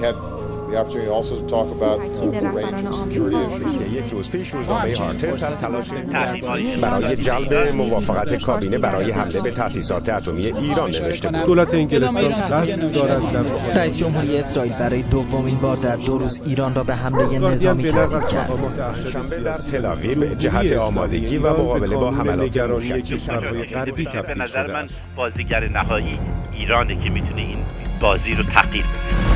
had the opportunity also to talk about a range of security issues. یک روز پیش روزنامه هارتس از تلاش برای جلب موافقت کابینه برای حمله به تأسیسات اتمی ایران نوشته بود. دولت انگلستان قصد دارد در رئیس جمهوری اسرائیل برای دومین بار در 2 روز ایران را به حمله نظامی تهدید کرد. شنبه در تل‌آویو جهت آمادگی و مقابله با حملات کشورهای غربی تبدیل به نظر من بازیگر نهایی ایرانه که میتونه این بازی رو تغییر بده.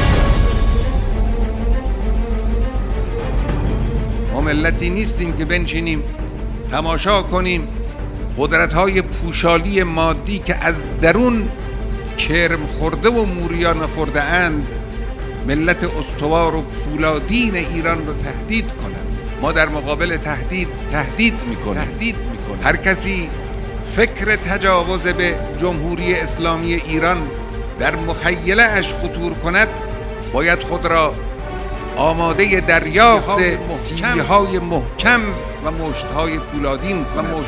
ما ملتی نیستیم که بنشینیم تماشا کنیم قدرت‌های پوشالی مادی که از درون کرم خورده و موریان خورده اند ملت استوار و پولادین ایران رو تهدید کنند. ما در مقابل تهدید میکنیم. هر کسی فکر تجاوز به جمهوری اسلامی ایران در مخیله اش خطور کند باید خود را آماده دریافت سیلی‌های محکم و مشت‌های فولادین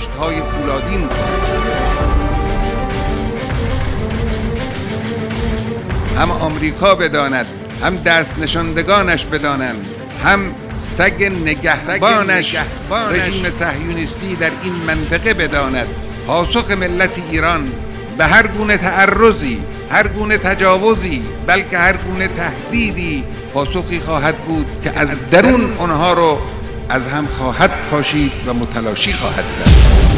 هم آمریکا بداند، هم دست نشاندگانش بدانند، هم سگ نگهبانش رژیم صهیونیستی در این منطقه بداند پاسخ ملت ایران به هر گونه تعرضی، هر گونه تجاوزی، بلکه هر گونه تهدیدی پاسخی خواهد بود که از درون آنها رو از هم خواهد پاشید و متلاشی خواهد کرد.